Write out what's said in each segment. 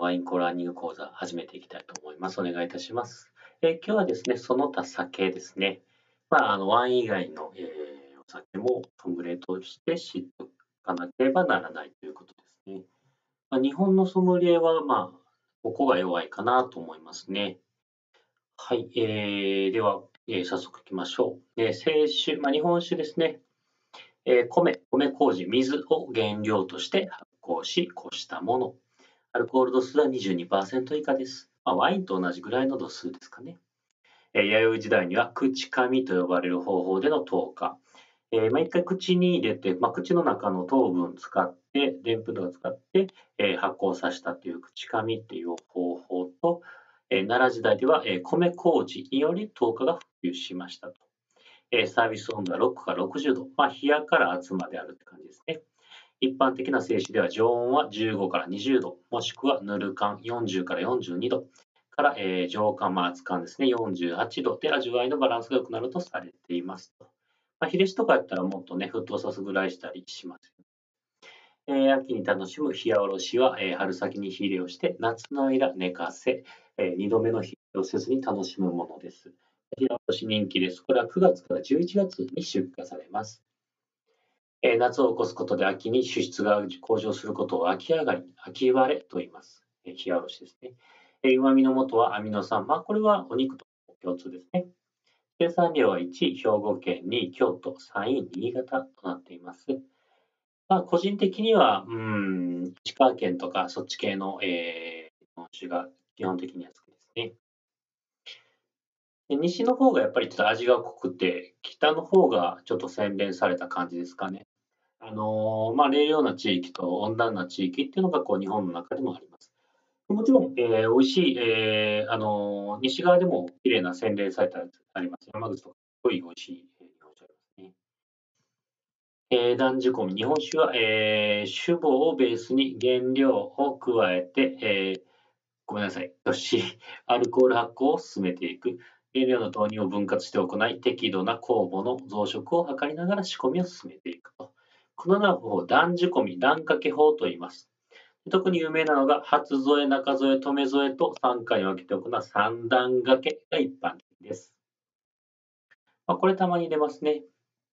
ワインコーラーニング講座始めていきたいと思います。お願いいたします。今日はですね、その他酒ですね。ワイン以外の、お酒もソムリエとして知っておかなければならないということですね。日本のソムリエは、ここが弱いかなと思いますね。はい、では、早速いきましょう。清酒、日本酒ですね。米麹、水を原料として発酵し、こしたもの。アルコール度数は22%以下です。ワインと同じぐらいの度数ですかね。弥生時代には口紙と呼ばれる方法での糖化。一回口に入れて、口の中の糖分を使って、でんぷんとか使って、発酵させたという口紙っていう方法と、奈良時代では、米麹により糖化が普及しましたと。サービス温度は6から60度、冷やから熱まであるって感じですね。一般的な清酒では常温は15から20度、もしくはぬる燗40から42度から、常燗、熱燗ですね、48度で味わいのバランスが良くなるとされていますと。ヒレ酒とかやったらもっとね、沸騰させぐらいしたりします。秋に楽しむ冷やおろしは、春先に火入れをして夏の間寝かせ、2度目の火入れをせずに楽しむものです。冷やおろし人気です。これは9月から11月に出荷されます。夏を起こすことで秋に脂質が向上することを秋上がり、秋割れと言います。冷やおろしですね。旨味の元はアミノ酸。これはお肉と共通ですね。生産量は1位、兵庫県、2位、京都、3位、新潟となっています。個人的には、石川県とかそっち系の、日本酒が基本的には好きですね。で西の方がやっぱりちょっと味が濃くて、北の方がちょっと洗練された感じですかね。冷涼な地域と温暖な地域っていうのがこう日本の中でもあります。もちろん、美味しい、西側でも綺麗な洗練されたやつあります。山口とか、すごい美味しい、日本酒ありますね。断仕込み、日本酒は、酒母をベースに原料を加えて、ごめんなさい、アルコール発酵を進めていく。原料の投入を分割して行い、適度な酵母の増殖を図りながら仕込みを進めていくと。このような方法を断仕込み、断掛け法と言います。特に有名なのが、初添え、中添え、留め添えと3回に分けて行う三段掛けが一般的です。これたまに出ますね。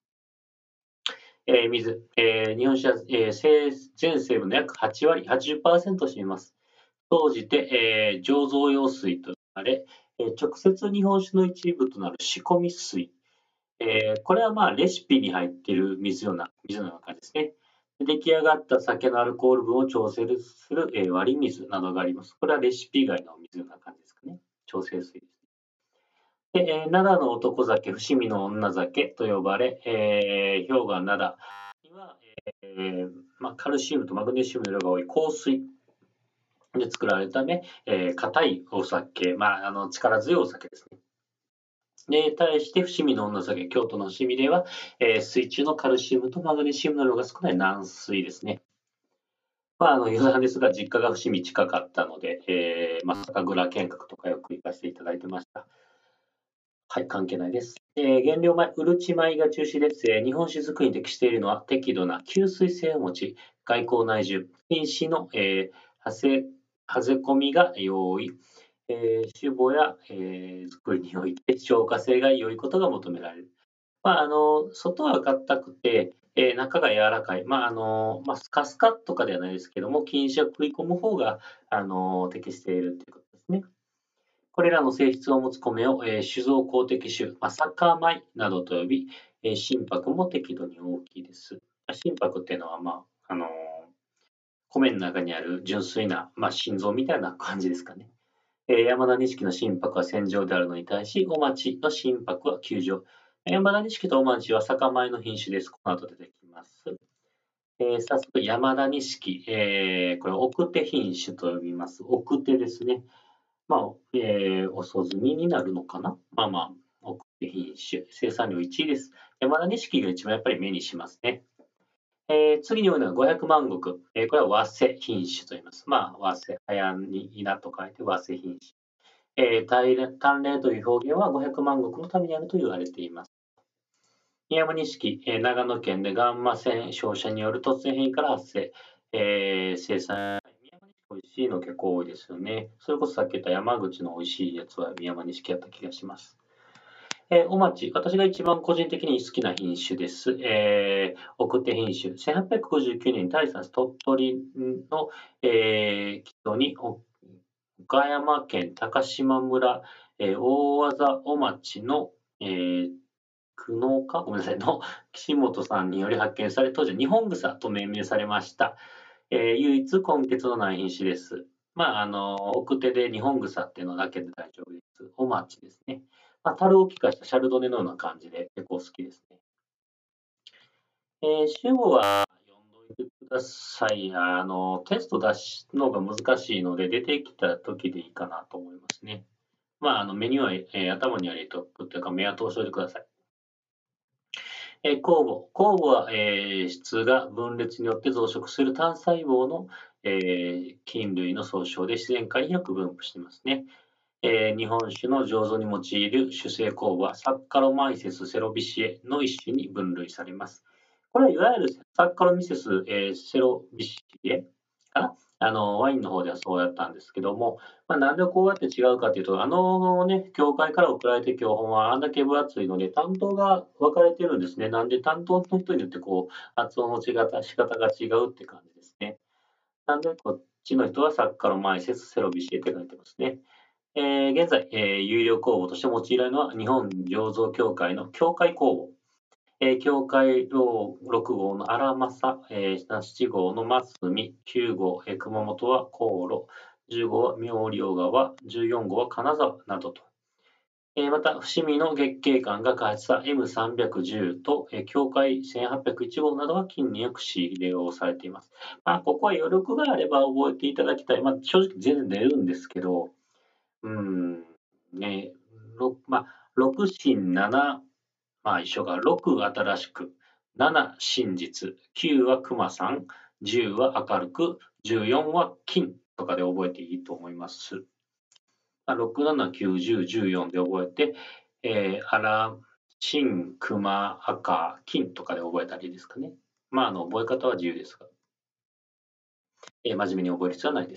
水、日本酒は、全成分の約8割、80%を占めます。総じて、醸造用水と呼ばれ、直接日本酒の一部となる仕込み水。これはレシピに入っている水のような感じですね。出来上がった酒のアルコール分を調整する、割り水などがあります。これはレシピ以外の水のような感じですかね。調整水です。で、灘の男酒、伏見の女酒と呼ばれ、氷河灘には、カルシウムとマグネシウムの量が多い硬水で作られるため、硬いお酒、力強いお酒ですね。で、対して伏見の女酒、京都の伏見では、水中のカルシウムとマグネシウムの量が少ない軟水ですね。余談ですが、実家が伏見近かったので、酒蔵見学とかよく行かせていただいてました。はい、関係ないです。原料米、うるち米が中心です。日本酒造りに適しているのは適度な吸水性を持ち、外交内需、品種の、はぜ込みが容易、酒母や、作りにおいて消化性が良いことが求められる。外は硬くて、中が柔らかい。スカスカとかではないですけども、菌糸を食い込む方が、適しているということですね。これらの性質を持つ米を、酒造公的種、酒米などと呼び、心拍も適度に大きいです。心拍っていうのは、米の中にある純粋な、心臓みたいな感じですかね。山田錦の心拍は線状であるのに対し、お町の心拍は球状。山田錦とお町は酒米の品種です。この後出てきます。早速、山田錦、これ、奥手品種と呼びます。奥手ですね。遅摘みになるのかな。奥手品種。生産量1位です。山田錦が一番やっぱり目にしますね。次に多いのが500万石。これは和製品種と言います。和製、早に稲と書いて和製品種。単麗という表現は500万石のためにあると言われています。宮山錦、長野県でガンマ線照射による突然変異から発生。生産、宮山錦美味しいの結構多いですよね。それこそさっき言った山口の美味しいやつは宮山錦やった気がします。お町、私が一番個人的に好きな品種です。奥手品種。1859年に大佐鳥取の、木戸に岡山県高島村、大技お町の、苦農家ごめんなさいの岸本さんにより発見され、当時日本草と命名されました。唯一根血のない品種です。奥手で日本草っていうのだけで大丈夫です。お町ですね。樽を利かしたシャルドネのような感じで結構好きですね。主語は読んどいてください。テスト出すのが難しいので、出てきた時でいいかなと思いますね。メニューは、頭にありとというか、目は通しておいてください。酵母は、質が分裂によって増殖する単細胞の、菌類の総称で自然界によく分布していますね。日本酒の醸造に用いる主成酵母はサッカロマイセスセロビシエの一種に分類されます。これはいわゆるサッカロミセス、セロビシエかなワインの方ではそうやったんですけども、なんでこうやって違うかというと、教会から送られて教本はあんだけ分厚いので、担当が分かれてるんですね。なんで担当の人によって発音の仕方が違うって感じですね。なんでこっちの人はサッカロマイセスセロビシエって書いてますね。現在、有料公募として用いられるのは日本醸造協会の協会公募、協会6号の荒政、7号の松見、9号、熊本は航路、10号は妙良川、14号は金沢などと。また、伏見の月桂冠が開発した M310 と、協会1801号などは近年よく仕入れをされています。ここは余力があれば覚えていただきたい。正直全然出るんですけど、ね、6真7、一緒か、6新しく、7真実、9は熊さん、10は明るく、14は金とかで覚えていいと思います。6、7、9、10、14で覚えて、あら、真、熊、赤、金とかで覚えたりですかね。覚え方は自由ですが。真面目に覚える必要はないです。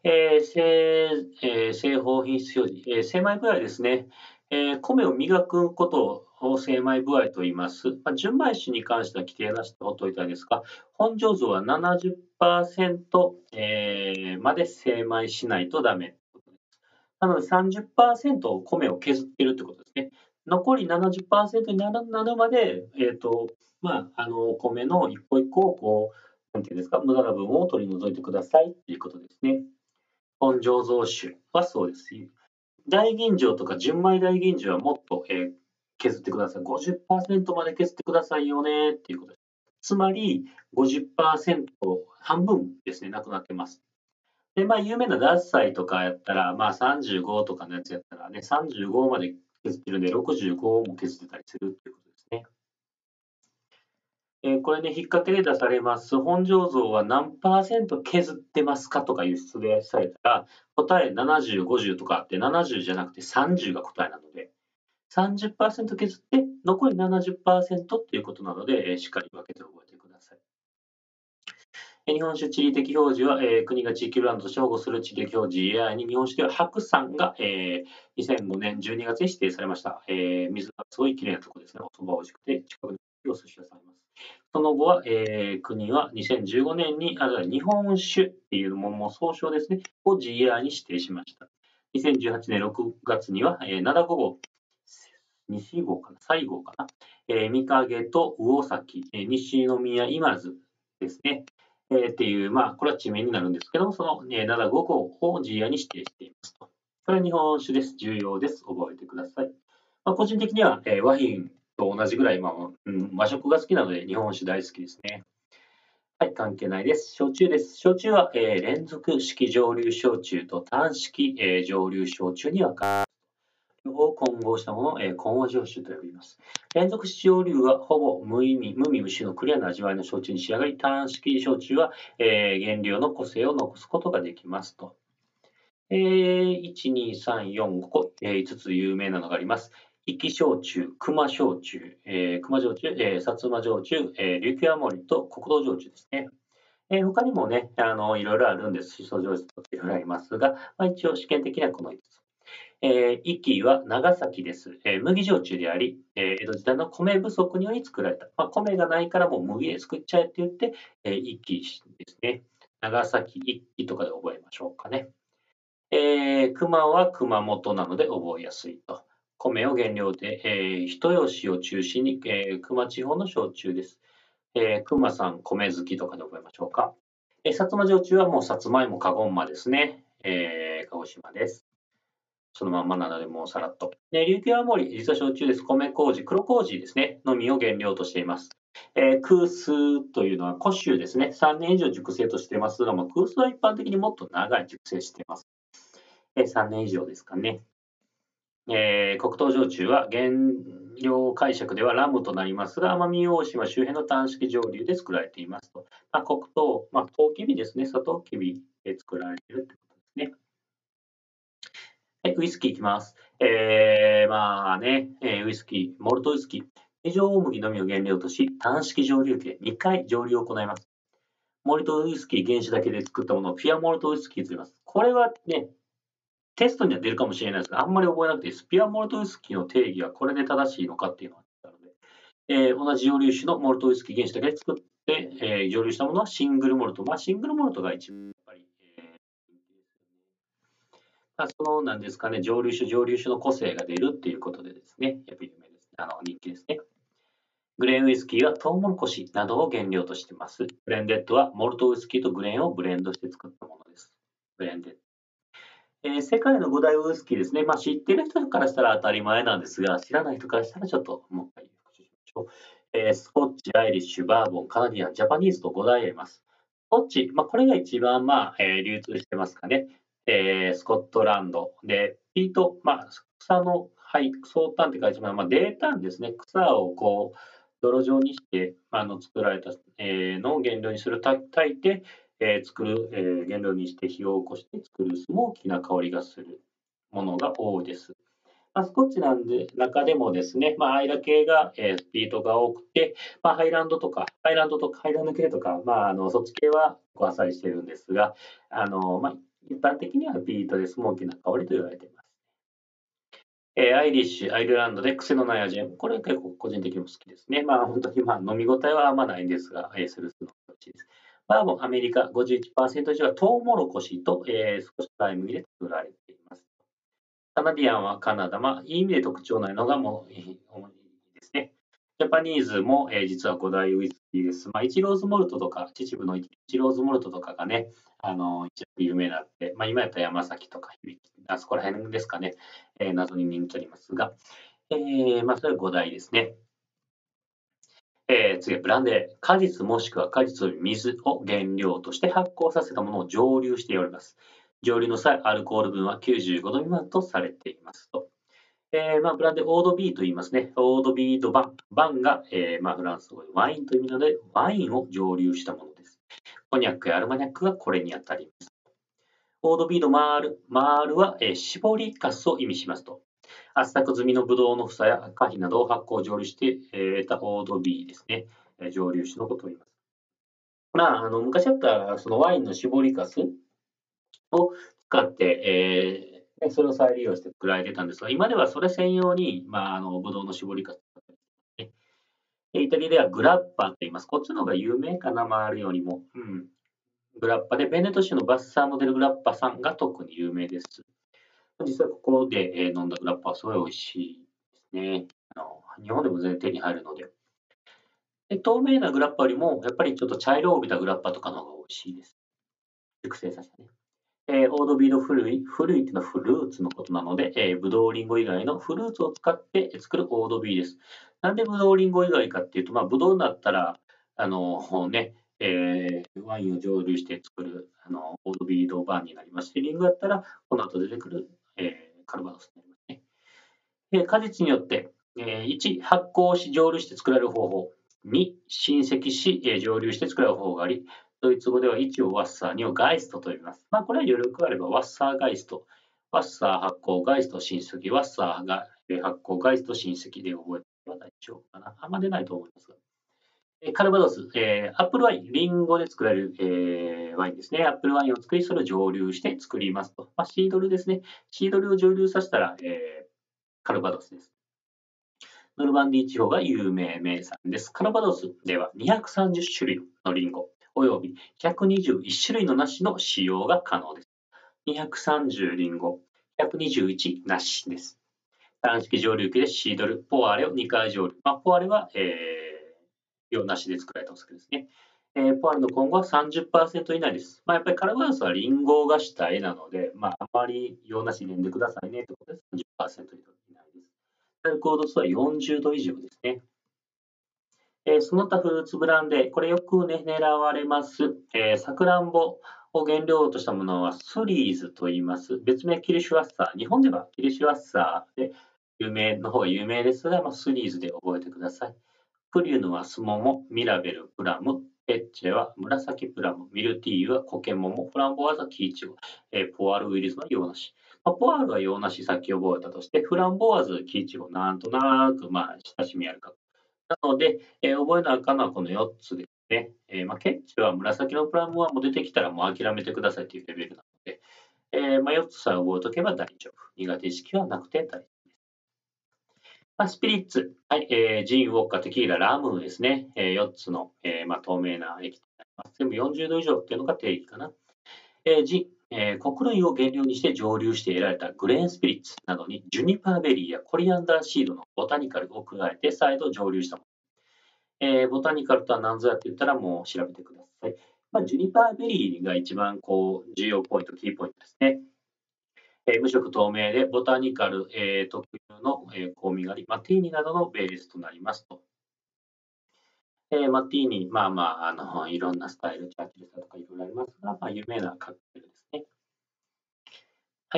製法品質表示、精米部合ですね。米を磨くことを精米部合と言います。純米酒に関しては規定なしとほっといたんですが、本醸造は70%、まで精米しないとダメ。なので30%米を削っているということですね。残り70%になるまで、米の一個一個をなんていうんですか、無駄な部分を取り除いてくださいということですね。本醸造酒はそうです。大吟醸とか純米大吟醸はもっと、削ってください。50% まで削ってくださいよねっていうことです。つまり50%、半分ですね、なくなってます。で、有名な獺祭とかやったら、35とかのやつやったらね、35まで削ってるんで、65も削ってたりするっていうことですね。これね、引っ掛けで出されます。本醸造は何%削ってますかとかいう出題されたら、答え70、50とかあって、70じゃなくて30が答えなので、30% 削って、残り70%っていうことなので、しっかり分けて覚えてください。日本酒地理的表示は、国が地域ブランドとして保護する地理的表示や、日本酒では白山が、2005年12月に指定されました。水がすごい綺麗なところですね。お蕎麦美味しくて、近くにお寿司屋さんあります。その後は、国は2015年に日本酒っていうもの総称ですね、を GI に指定しました。2018年6月には、灘5号、西号かな、西号かな、御影と魚崎、西宮今津ですね、っていう、これは地名になるんですけども、その、灘5号を GI に指定していますと。これは日本酒です。重要です。覚えてください。個人的には、ワインと同じぐらい、和食が好きなので日本酒大好きですね。はい、関係ないです。焼酎です。焼酎は、連続式蒸留焼酎と単式、蒸留焼酎に分かれます。両方混合したものを、混和蒸酒と呼びます。連続式蒸留はほぼ無味無臭のクリアな味わいの焼酎に仕上がり、単式焼酎は、原料の個性を残すことができますと。1、2、3、4、5個、5つ有名なのがあります。壱岐焼酎、熊焼酎、熊焼酎、薩摩焼酎、琉球青森と国道焼酎ですね。 他にもね、いろいろあるんです。思想上質とかいろいろありますが、一応試験的にはこの5つ。壱岐は長崎です。麦焼酎であり、江戸時代の米不足により作られた。米がないからもう麦で作っちゃえって言って、壱岐ですね。長崎一揆とかで覚えましょうかね。熊は熊本なので覚えやすいと。米を原料で、人吉を中心に、熊地方の焼酎です。熊さん米好きとかで覚えましょうか。薩摩焼酎はもう薩摩芋かごんまですね。鹿児島です。そのまんまなので、もうさらっと。琉球青森、実は焼酎です。米麹、黒麹ですね。のみを原料としています。空数というのは古酒ですね。3年以上熟成としていますが、空数は一般的にもっと長い熟成しています。3年以上ですかね。黒糖焼酎は原料解釈ではラムとなりますが、奄美大島周辺の単式蒸留で作られていますと。黒糖、トウキビですね。サトウキビで作られているということですね。ウイスキーいきます。ウイスキー、モルトウイスキー。二条大麦のみを原料とし、単式蒸留機で2回蒸留を行います。モルトウイスキー原酒だけで作ったものをピュアモルトウイスキーと言います。これはね、テストには出るかもしれないですが、あんまり覚えなくていいです。ピュアモルトウイスキーの定義はこれで正しいのかっていうのがあったので、同じ蒸留酒のモルトウイスキー原酒だけで作って、蒸留したものはシングルモルト。シングルモルトが一番やっぱり、その、なんですかね、蒸留酒の個性が出るっていうことでですね、やっぱり有名です。人気ですね。グレーンウイスキーはトウモロコシなどを原料としています。ブレンデッドはモルトウイスキーとグレーンをブレンドして作ったものです。ブレンデッド。世界の5大ウイスキーですね。知ってる人からしたら当たり前なんですが、知らない人からしたらちょっともう一回復習しましょう。スコッチ、アイリッシュ、バーボン、カナディアン、ジャパニーズと5大あります。スコッチ、これが一番、流通してますかね。スコットランドで、ピート、草の草炭って書いてます。泥炭ですね。草をこう、泥状にして、作られた、のを原料にする、炊いて、作る、原料にして火を起こして作るスモーキーな香りがするものが多いです。スコッチなんで、中でもですね、アイラ系が、スピードが多くて、ハイランド系とか、そっち系はあっさりしてるんですが、一般的にはピートでスモーキーな香りと言われています。アイリッシュ、アイルランドで癖のない味。これ結構個人的にも好きですね。本当に飲み応えはあんまないんですが、スルスの美味しいです。バーボン、アメリカ51%以上はトウモロコシと、少しライ麦で作られています。カナディアンはカナダ、いい意味で特徴ないのがもう、主にですね。ジャパニーズも、実は5大ウイスキーです。イチローズモルトとか、秩父のイチローズモルトとかがね、一応有名になって、今やったら山崎とか響き、あそこら辺ですかね、謎に人気ありますが、それは5大ですね。次はブランデー。果実もしくは果実より水を原料として発酵させたものを蒸留しております。蒸留の際、アルコール分は95度未満とされていますと。ブランデー、オードビーと言いますね。オードビードバン。バンが、フランス語でワインという意味なので、ワインを蒸留したものです。コニャックやアルマニャックがこれにあたります。オードビードマール。マールは、搾りかすを意味しますと。圧搾済みのブドウの房や果皮などを発酵蒸留して、得たオードビーですね。蒸留酒のことを言います。昔あったそのワインの搾りかすを使って、それを再利用して作られてたんですが、今ではそれ専用に、ブドウの搾りかす、ね、イタリアではグラッパと言います。こっちの方が有名かな、回るよりも。グラッパで、ベネト州のバッサーモデルグラッパさんが特に有名です。実はここで飲んだグラッパはすごい美味しいですね。日本でも全然手に入るので。透明なグラッパよりも、やっぱりちょっと茶色を帯びたグラッパとかの方が美味しいです。熟成させたね。オードビードフルイっていうのはフルーツのことなので、ブドウリンゴ以外のフルーツを使って作るオードビーです。なんでブドウリンゴ以外かっていうと、ブドウだったら、ワインを蒸留して作るオードビードバーになりますし、リンゴだったら、この後出てくる、カルバドスになりますね。果実によって、1、発酵し蒸留して作られる方法。2、浸積し、蒸留して作られる方法があり、ドイツ語では1をワッサー、2をガイストと呼びます。これは余力があれば、ワッサーガイスト、ワッサー発酵、ガイスト浸積、ワッサーが発酵、ガイスト浸積で覚えてれば大丈夫かな。あんま出ないと思いますが。 カルバドス、アップルワイン、リンゴで作られる、ワインですね。アップルワインを作り、それを蒸留して作りますと。シードルですね。シードルを蒸留させたら、カルバドスです。ノルマンディー地方が有名名産です。カルバドスでは230種類のリンゴ、および121種類の梨の使用が可能です。230リンゴ、121梨です。単式蒸留機でシードル、ポワーレを2回蒸留。ポワーレは、洋梨で作られたお酒ですね。ポワーレの今後は30%以内です。やっぱりカルバドスはリンゴが主体なので、あまり洋梨入れんでくださいねということで30%以内です。アルコール度数は40度以上ですね。その他フルーツブランデー、これよくね、狙われます。さくらんぼを原料としたものはスリーズと言います。別名キルシュワッサー。日本ではキルシュワッサーで有名の方が有名ですが、スリーズで覚えてください。プリュヌはスモモ、ミラベル、プラム、ペッチェは紫プラム、ミルティーユはコケモモ、フランボワーズはキイチゴ、ポワールウイルスの洋梨。ポワールは洋梨さっき覚えたとして、フランボワーズ、キイチゴ、なんとなく親しみあるか。なので、覚えなあかんのはこの4つですね。ケッチは紫のプラムはもう出てきたらもう諦めてくださいというレベルなので、4つさえ覚えておけば大丈夫。苦手意識はなくて大丈夫です。スピリッツ、はい、ジン、ウォッカ、テキーラ、ラムですね。4つの、透明な液体になります。全部40度以上っていうのが定義かな。ジン、穀類を原料にして蒸留して得られたグレーンスピリッツなどにジュニパーベリーやコリアンダーシードのボタニカルを加えて再度蒸留したもの。ボタニカルとは何ぞやって言ったらもう調べてください。ジュニパーベリーが一番重要ポイント、キーポイントですね。無色透明でボタニカル、特有の、香味があり、ティーニなどのベースとなりますと。ティーニ、いろんなスタイル、チャーチルさとかいろいろありますが、有名なカクテルですね。はい、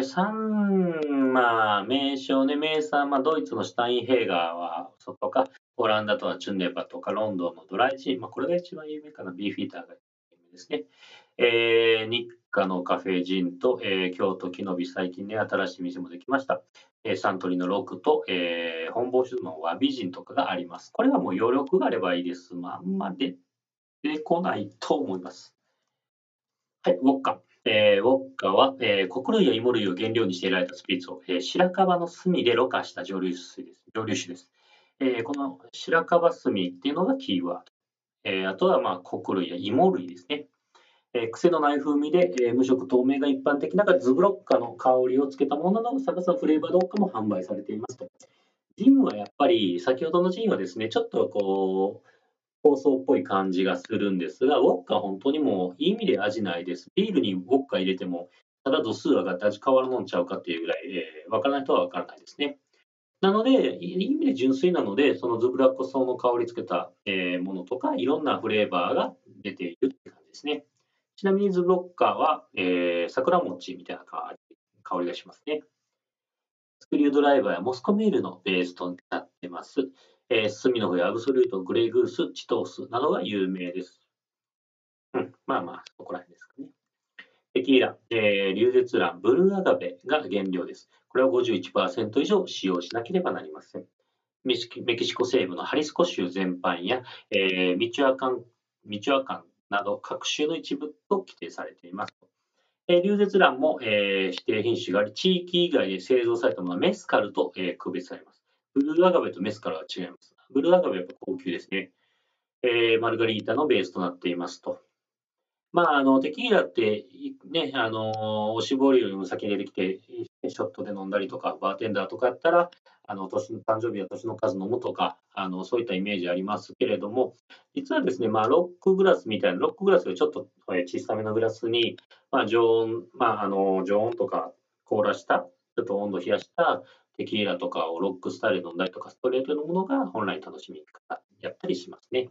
名称ね、名産、ドイツのシュタインヘーガーは、とか、オランダとはチュンネバとか、ロンドンのドライジン、これが一番有名かな、ビーフィーターが有名ですね。日課のカフェジンと、京都木の実、最近ね、新しい店もできました。サントリーのロクと、本坊酒の和美人とかがあります。これはもう余力があればいいです。あんま出てこないと思います。はい、ウォッカ。ウォッカは、穀類や芋類を原料にして得られたスピリッツを、白樺の炭でろ過した蒸留酒です。この白樺炭っていうのがキーワード。あとは、穀類や芋類ですね。癖のない風味で、無色透明が一般的なズブロッカの香りをつけたもののサバサフレーバードッカも販売されていますと。ジンはやっぱり、先ほどのジンはですね、ちょっと香草っぽい感じがするんですが、ウォッカは本当にもういい意味で味ないです。ビールにウォッカ入れても、ただ度数上がって味変わるもんちゃうかっていうぐらい、わからない人はわからないですね。なので、いい意味で純粋なので、そのズブラックソの香りつけた、ものとか、いろんなフレーバーが出ているって感じですね。ちなみにズブロッカーは、桜餅みたいな香りがしますね。スクリュードライバーやモスコミールのベースとなっています。スミノフやアブソリュート、グレイグース、チトースなどが有名です。そこら辺ですかね。テキーラ、リュウゼツラン、ブルーアガベが原料です。これは 51% 以上使用しなければなりません。メキシコ西部のハリスコ州全般や、ミチュアカンなど各州の一部と規定されています。リュウゼツランも、指定品種があり、地域以外で製造されたものはメスカルと、区別されます。ブルーアガベとメスカルは違います。ブルーアガベは高級ですね。マルガリータのベースとなっていますと。テキーラってね、おしぼりよりも先に出てきて、ショットで飲んだりとか、バーテンダーとかやったら、誕生日や年の数飲むとか、そういったイメージありますけれども、実はですね、ロックグラスみたいな、ロックグラスよりちょっと小さめのグラスに、常温とか凍らした、ちょっと温度冷やしたテキーラとかをロックスタイルで飲んだりとか、ストレートのものが本来楽しみ方やったりしますね。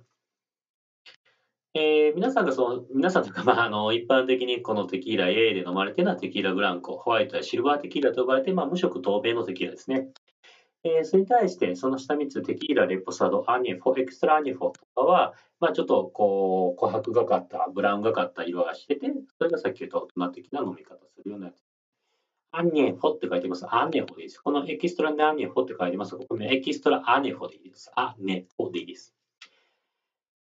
皆さんというか、一般的にこのテキーラ A で飲まれているのはテキーラブランコ、ホワイトやシルバーテキーラと呼ばれて、無色透明のテキーラですね。それに対して、その下3つ、テキーラ、レポサド、アニェフォ、エクストラアニェフォとかは、ちょっと琥珀がかった、ブラウンがかった色がしてて、それがさっき言った大人的な飲み方するようなやつ。アニェフォって書いてます。アネフォでいいです。このエキストラアニェフォって書いてます。ここね、エキストラアネフォでいいです。アネフォでいいです。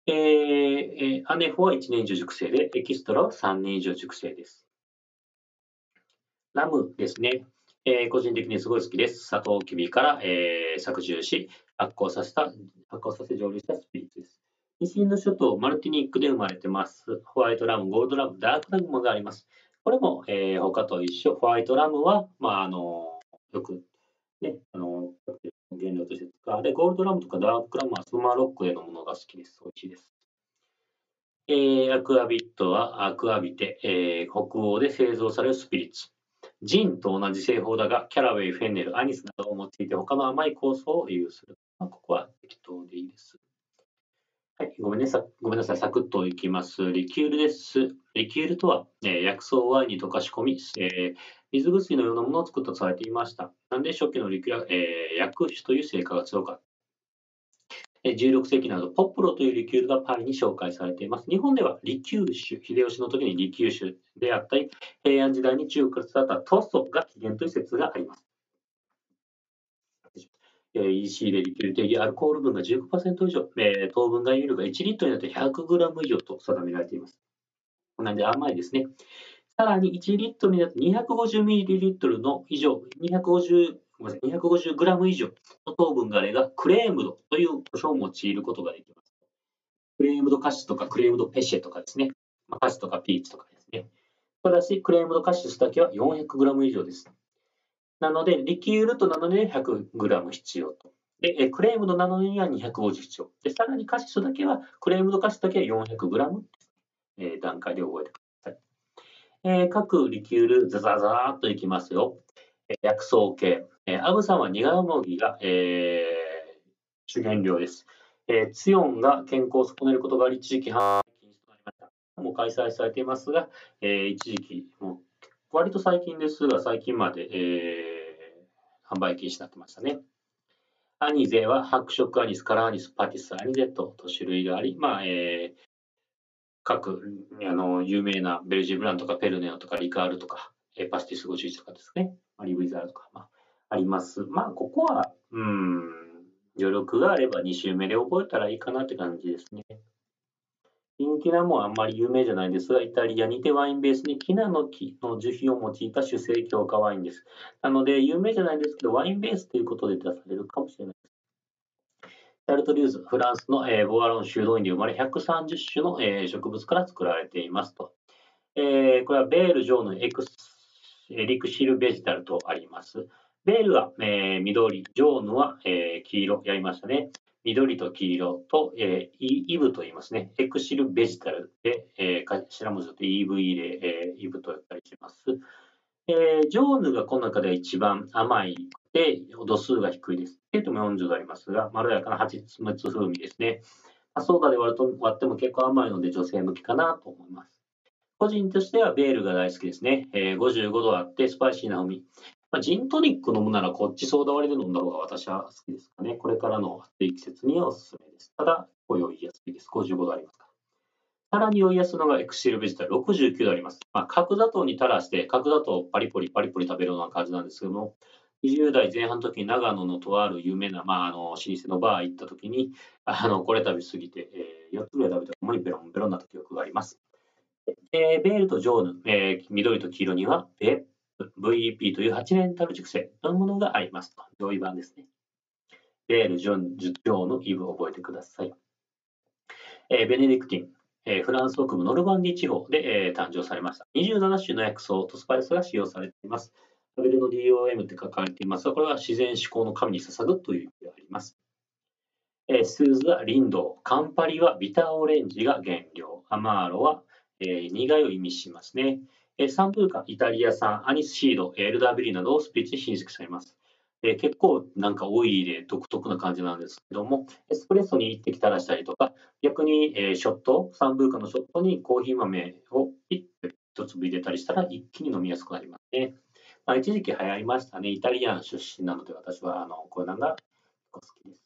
アネフォは1年以上熟成で、エキストラは3年以上熟成です。ラムですね。個人的にすごい好きです。サトウキビから、搾汁し、発酵させ蒸留したスピリッツです。西インド諸島、マルティニックで生まれてます。ホワイトラム、ゴールドラム、ダークラムがあります。これも、他と一緒。ホワイトラムは、よく、ね、原料として使われ、ゴールドラムとかダークラムはスマーロックでのものが好きです。美味しいです。アクアビットはアクアビテ、北欧で製造されるスピリッツ。ジンと同じ製法だが、キャラウェイ、フェンネル、アニスなどを用いて他の甘い酵素を有する。ここは適当でいいです。はい、ごめんなさい、サクッといきます。リキュールです。リキュールとは、薬草をワインに溶かし込み、水薬のようなものを作ったとされていました。なんで初期のリキュールは、薬酒という成果が強かった。16世紀など、ポップロというリキュールがパリに紹介されています。日本ではリキュー酒、秀吉の時にリキュー酒であったり、平安時代に中国から伝わったトソが起源という説があります。EC でリキュール定義、アルコール分が 15% 以上、糖分含有量が1リットルになって 100g 以上と定められています。なので甘いですね。さらに1リットルになって 250ml の以上、250g 以上の糖分があれば、クレームドという胡椒を用いることができます。クレームドカシスとかクレームドペシェとかですね。カシスとかピーチとかですね。ただし、クレームドカシスだけは 400g 以上です。なので、リキュールとなので 100g 必要と。で、クレームドなのには250必要。で、さらにカシスだけは、クレームドカシスだけは 400g、段階で覚えてください。各リキュール、ザザザーっといきますよ。薬草系。アブさんは苦ヨモギが、主原料です。ツヨンが健康を損ねることがあり、一時期販売禁止となりました。もう開催されていますが、一時期、もう割と最近ですが、最近まで、販売禁止になってましたね。アニゼは白色アニス、カラーアニス、パティス、アニゼットと種類があり、各有名なベルジーブランとかペルネオとかリカールとか、パスティス51とかですね、リブイザールとか、あります。ここは、余力があれば2週目で覚えたらいいかなって感じですね。人気なもんあんまり有名じゃないですが、イタリアにてワインベースにキナの木の樹皮を用いた主成強化ワインです。なので、有名じゃないですけど、ワインベースということで出されるかもしれないです。シャルトリューズ、フランスの、ボアロン修道院で生まれ、130種の、植物から作られていますと。これはベール上のエリクシルベジタルとあります。ベールは、緑、ジョーヌは、黄色、やりましたね。緑と黄色と、イブと言いますね。エクシルベジタルで、頭文字だと EV で、イブとやったりします。ジョーヌがこの中で一番甘いで、度数が低いです。程度も40度ありますが、まろやかな蜂蜜風味ですね。ソーダで割っても結構甘いので女性向きかなと思います。個人としてはベールが大好きですね。55度あってスパイシーな風味。ジントニック飲むならこっちソーダ割りで飲んだ方が私は好きですかね。これからの暑い季節にはおすすめです。ただ、酔いやすいです。55度ありますから。さらに酔いやすいのがエクシルベジタル69度あります。角砂糖に垂らして、角砂糖をパリポリ食べるような感じなんですけども、20代前半の時に長野のとある有名な、老舗のバー行った時に、これ食べ過ぎて、4つぐらい食べたら、もうベロンベロンになった記憶があります。ベールとジョーヌ、緑と黄色にはVEP という8年たる熟成のものがありますと。上位版ですね。ベール、ジョーヌ、イブを覚えてください。ベネディクティン、フランス北部ノルマンディ地方で、誕生されました。27種の薬草とスパイスが使用されています。ラベルの DOM って書かれていますが、これは自然思考の神に捧ぐという意味であります。スーズはリンドウ、カンパリはビターオレンジが原料、アマーロは苦いを意味しますね。サンブーカ、イタリア産、アニスシード、エルダーベリーなどをスピーチに品識されます。結構なんかオイリーで独特な感じなんですけども、エスプレッソに一滴垂らしたりとか、逆にショット、サンブーカのショットにコーヒー豆を一粒入れたりしたら一気に飲みやすくなりますね。一時期流行りましたね。イタリアン出身なので私はこういうのが好きです。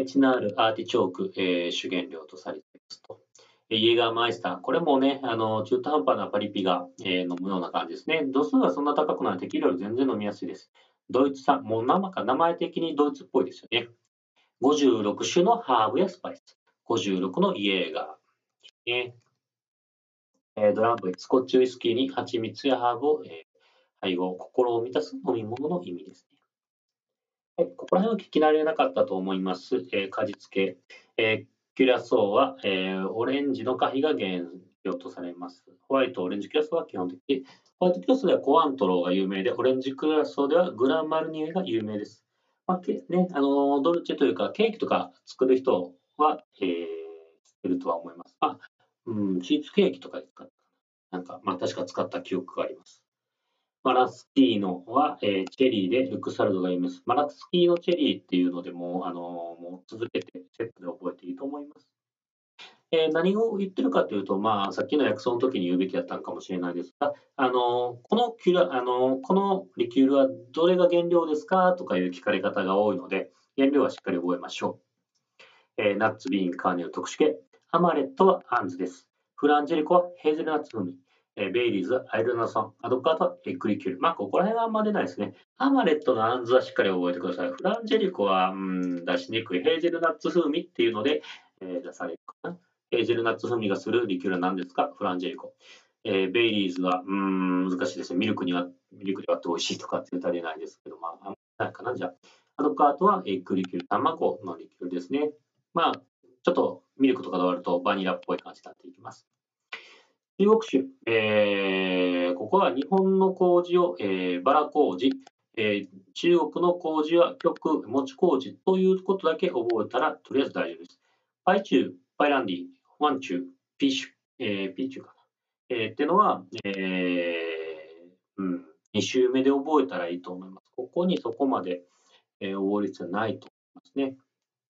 チナール、アーティチョーク、主原料とされていますと。イエーガーマイスター、これもね、中途半端なパリピが、飲むような感じですね。度数がそんな高くないテキーラより全然飲みやすいです。ドイツ産、もう名前的にドイツっぽいですよね。56種のハーブやスパイス。 56のイエーガー、ドランブ、スコッチウイスキーに蜂蜜やハーブを、配合、心を満たす飲み物の意味ですね。はい、ここら辺は聞き慣れなかったと思います。果実系。キュラソーは、オレンジの果皮が原料とされます。ホワイト、オレンジキュラソーは基本的に、ホワイトキュラソーではコアントローが有名で、オレンジキュラソーではグランマルニエが有名です。ドルチェというか、ケーキとか作る人は、知ってるとは思います。チーズケーキとかで使った。確か使った記憶があります。マラスキーノは、チェリーでルクサルドがいます。マラスキーノチェリーっていうのでもう続けてセットで覚えていいと思います。何を言ってるかというと、さっきの訳奏の時に言うべきだったのかもしれないですが、このリキュールはどれが原料ですかとかいう聞かれ方が多いので、原料はしっかり覚えましょう。ナッツ、ビーン、カーネル、特殊系。アマレットはアンズです。フランジェリコはヘーゼルナッツ風味。ベイリーズはアイルナソン。アドカートはエッグリキュール。ここら辺はあんま出ないですね。アマレットのアンズはしっかり覚えてください。フランジェリコは出しにくい。ヘーゼルナッツ風味っていうので、出されるかな。ヘーゼルナッツ風味がするリキュールは何ですか？フランジェリコ。ベイリーズは難しいですね。ミルクで割って美味しいとかって言ったら言えないですけど、ないかな。じゃあ、アドカートはエッグリキュール。卵のリキュールですね。ちょっとミルクとかで割るとバニラっぽい感じになっていきます。中国酒、ここは日本の麹を、バラ麹、中国の麹は極餅麹ということだけ覚えたらとりあえず大丈夫です。パイチュー、パイランディ、ワンチュー、ピーシュ、ピーチューかな。っていうのは、2週目で覚えたらいいと思います。ここにそこまで、覚える必要はないと思いますね。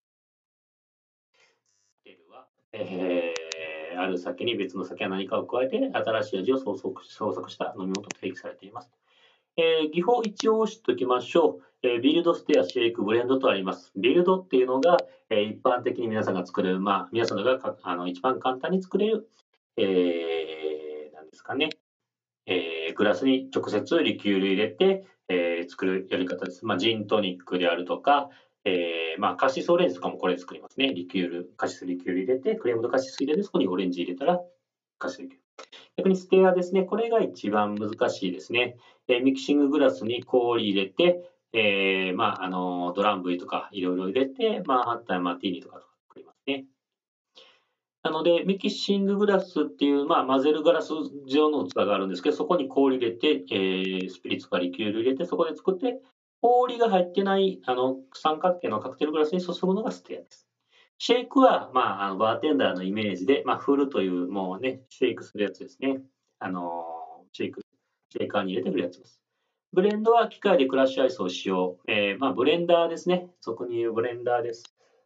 ある酒に別の酒や何かを加えて新しい味を創作した飲み物と定義されています。技法一応知っておきましょう。ビルド、ステア、シェイク、ブレンドとあります。ビルドっていうのが、一般的に皆さんが作る、皆さんが一番簡単に作れる、なんですかね、グラスに直接リキュール入れて、作るやり方です。ジントニックであるとか、カシスオレンジとかもこれ作りますね。カシスリキュール入れて、クレームドカシス入れて、そこにオレンジ入れたら、カシスリキュール。逆にステアですね。これが一番難しいですね。ミキシンググラスに氷入れて、ドランブイとかいろいろ入れて、ハッターマティーニとか作りますね。なので、ミキシンググラスっていう、混ぜるガラス状の器があるんですけど、そこに氷入れて、スピリッツかリキュール入れて、そこで作って、氷が入ってない三角形のカクテルグラスに注ぐのがステアです。シェイクは、バーテンダーのイメージで、フルという、もうね、シェイクするやつですね。シェイカーに入れてくるやつです。ブレンドは機械でクラッシュアイスを使用。ブレンダーですね。そこに言うブレンダーです。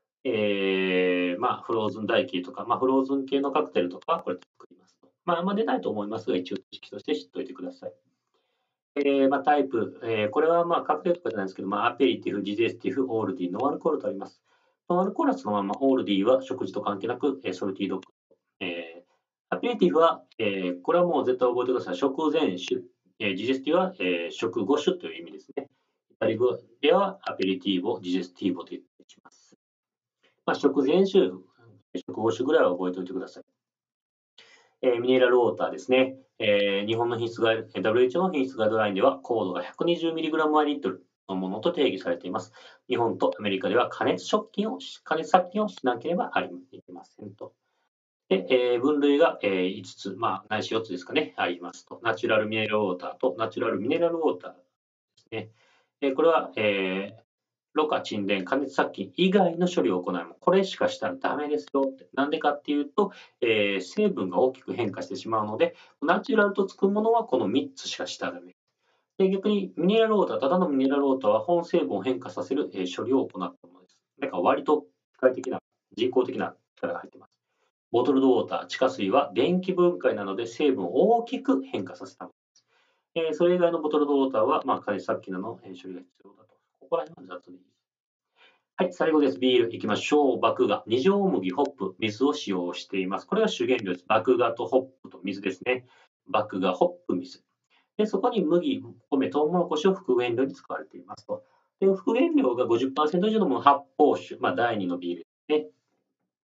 フローズンダイキーとか、フローズン系のカクテルとか、これ作りますと。あんま出ないと思いますが、一応知識として知っておいてください。タイプ、これはカクテルとかじゃないですけど、アペリティフ、ディジェスティフ、オールディ、ノンアルコールとあります。ノンアルコールはそのまま、オールディは食事と関係なく、ソルティドッグ。アペリティフは、これはもう絶対覚えてください。食前酒。ディジェスティは、食後酒という意味ですね。イタリ語ではアペリティーボ、ディジェスティーボと言っていきます。食前酒、食後酒ぐらいは覚えておいてください。ミネラルウォーターですね。日本の品質ガイド、WHO の品質ガイドラインでは、高度が 120mg/L のものと定義されています。日本とアメリカでは加熱殺菌をしなければいけませんと。で、分類が、5つ、ないし4つですかね、ありますと。ナチュラルミネラルウォーターとナチュラルミネラルウォーターですね。これは、ろ過、沈殿、加熱殺菌以外の処理を行いも、これしかしたらダメですよって。なんでかっていうと、成分が大きく変化してしまうので、ナチュラルとつくものはこの3つしかしたらダメ。で、逆にミネラルウォーター、ただのミネラルウォーターは本成分を変化させる、処理を行ったものです。だから割と機械的な、人工的な力が入っています。ボトルドウォーター、地下水は電気分解なので成分を大きく変化させたものです。それ以外のボトルドウォーターは、加熱殺菌などの処理が必要だと。ここら辺は雑でいいです。はい、最後です。ビールいきましょう。麦芽、二条麦、ホップ、水を使用しています。これが主原料です。麦芽とホップと水ですね。麦芽、ホップ、水。で、そこに麦、米、トウモロコシを副原料に使われていますと。で、副原料が50%以上のもの発泡酒、第2のビールですね。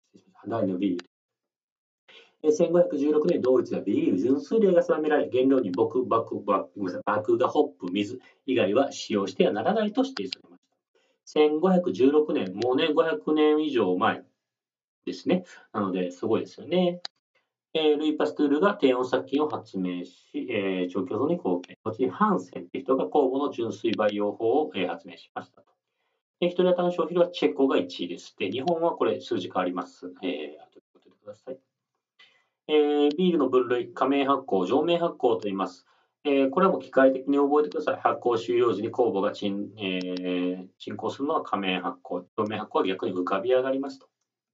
大のビール。1516年、ドイツはビール純粋令が定められ、原料に麦芽ホップ、水以外は使用してはならないと指定されました。1516年、もうね、500年以上前ですね。なので、すごいですよね。ルイ・パストゥールが低温殺菌を発明し、長期保存に貢献。後にハンセンという人が酵母の純粋培養法を、発明しましたと。1人当たりの消費量はチェコが1位です。で、日本はこれ数字変わります。後で答えてください。ビールの分類、加盟発酵、上名発酵と言います。これはもう機械的に覚えてください。発酵終了時に酵母が沈降するのは加盟発酵、上名発酵は逆に浮かび上がりますと。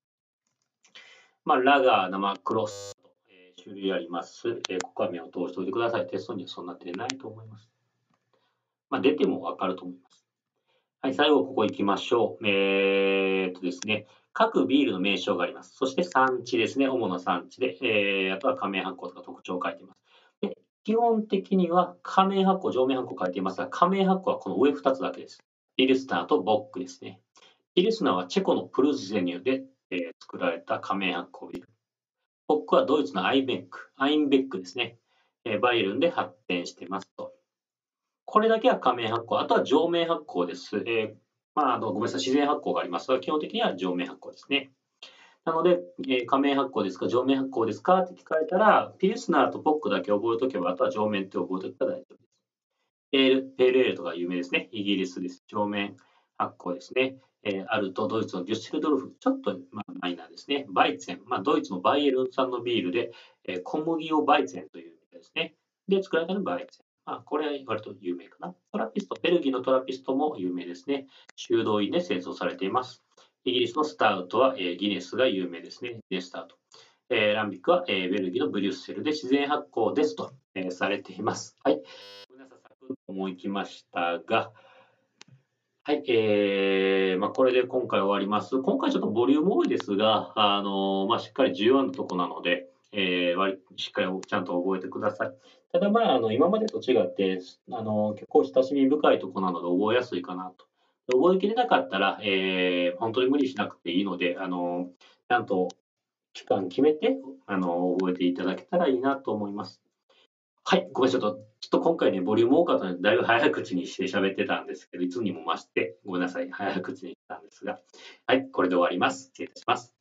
ラガー、生、クロスと、種類あります。ここは目を通しておいてください。テストにはそんな出ないと思います。出てもわかると思います。はい、最後ここ行きましょう。ですね。各ビールの名称があります。そして産地ですね。主な産地で、あとは加盟発酵とか特徴を書いています。で基本的には加盟発酵、上名発酵書いていますが、加盟発酵はこの上2つだけです。ピルスナーとボックですね。ピルスナーはチェコのプルズェニュで、作られた加盟発酵ビール。ボックはドイツのアインベックですね。バイエルンで発展していますと。これだけは加盟発酵、あとは上名発酵です。ごめんなさい、自然発酵がありますが、基本的には上名発酵ですね。なので、加盟発酵ですか、上名発酵ですかって聞かれたら、ピルスナーとポックだけ覚えておけば、あとは上名って覚えておけば大丈夫です。ペールエールとか有名ですね。イギリスです。上名発酵ですね。アルト、ドイツのデュッセルドルフ、ちょっとマイナーですね。バイツェン、ドイツのバイエルン産のビールで、小麦をバイツェンというみたいですね。で、作られたのがバイツェン。これは割と有名かな。トラピスト、ベルギーのトラピストも有名ですね。修道院で製造されています。イギリスのスタウトは、ギネスが有名ですね。ギネスタウト。ランビックは、ベルギーのブリュッセルで自然発酵ですと、されています。はい。皆さん、サクッと思いきましたが、はい、これで今回終わります。今回ちょっとボリューム多いですが、しっかり重要なとこなので、しっかりちゃんと覚えてください。ただ今までと違って、結構親しみ深いところなので覚えやすいかなと。覚えきれなかったら、本当に無理しなくていいので、ちゃんと期間決めて、覚えていただけたらいいなと思います。はい、ごめん、ちょっと今回ね、ボリューム多かったので、だいぶ早口にして喋ってたんですけど、いつにも増して、ごめんなさい、早口にしたんですが、はい、これで終わります。失礼いたします。